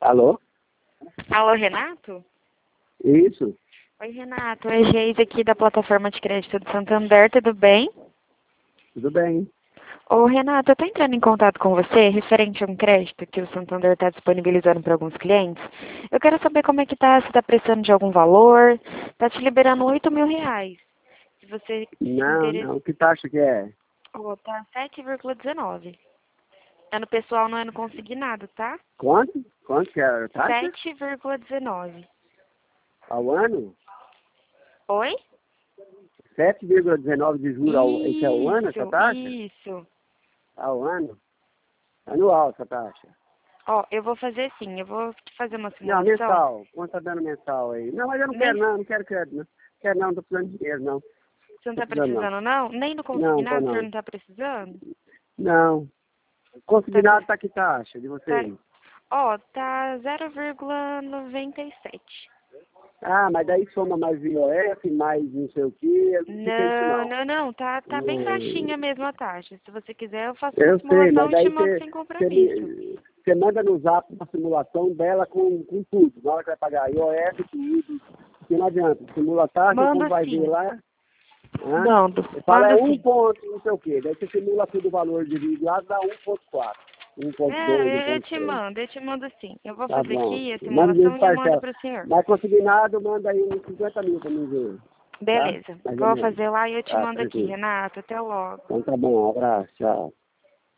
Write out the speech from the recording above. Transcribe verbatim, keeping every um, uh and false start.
Alô? Alô, Renato? Isso. Oi, Renato. É Geise aqui da plataforma de crédito do Santander, tudo bem? Tudo bem. Ô, Renato, eu tô entrando em contato com você referente a um crédito que o Santander está disponibilizando para alguns clientes. Eu quero saber como é que tá, se tá precisando de algum valor. Tá te liberando oito mil reais. Se você se Não, interessa... não. Que taxa que é? Oh, tá sete vírgula dezenove. Ano pessoal não é no consignado, tá? Quanto? Quanto que é a taxa? sete vírgula dezenove. Ao ano? Oi? sete vírgula dezenove de juros ao, esse é o ano, essa Isso, taxa? isso. Ao ano? Anual essa taxa? Ó, eu vou fazer sim, eu vou fazer uma Não, simulação. mensal. Quanto tá dando mensal aí? Não, mas eu não Nem, quero não, não quero crédito não. Quero não, não tô precisando de dinheiro não. você não Tô tá precisando não. precisando, não? Nem no Não, tô consignado o senhor não. não tá precisando? Não. Tá, Consignado pre- tá que taxa de tá, vocês? ó, tá zero vírgula noventa e sete. Ah, mas daí soma mais I O F, mais não sei o que, eu não fica isso Não, não. não, não, tá, tá bem Hum, baixinha mesmo a taxa. Se você quiser, eu faço uma Eu sei, simulação mas e te daí mando você sem você compromisso. me- você manda no zap uma simulação dela com, com tudo. Na hora que vai pagar I O F, tudo. Porque não adianta. Simula a taxa, como Mando vai ver sim, lá. Hã? mando, Você fala é mando um sim. ponto, não sei o quê. Daí você simula tudo o valor dividido lá, dá um ponto quatro, um ponto dois, É, eu eu te um ponto três. mando, eu te mando sim. Eu vou Tá fazer bom. aqui a Manda simulação de e mando parcela. pro senhor. Mas consignado, manda aí uns cinquenta mil pra mim ver. Tá? Beleza, Mais ou vou menos. fazer lá e eu te Tá, mando aqui, tranquilo. Renato. Até logo. Então tá bom, um abraço, tchau.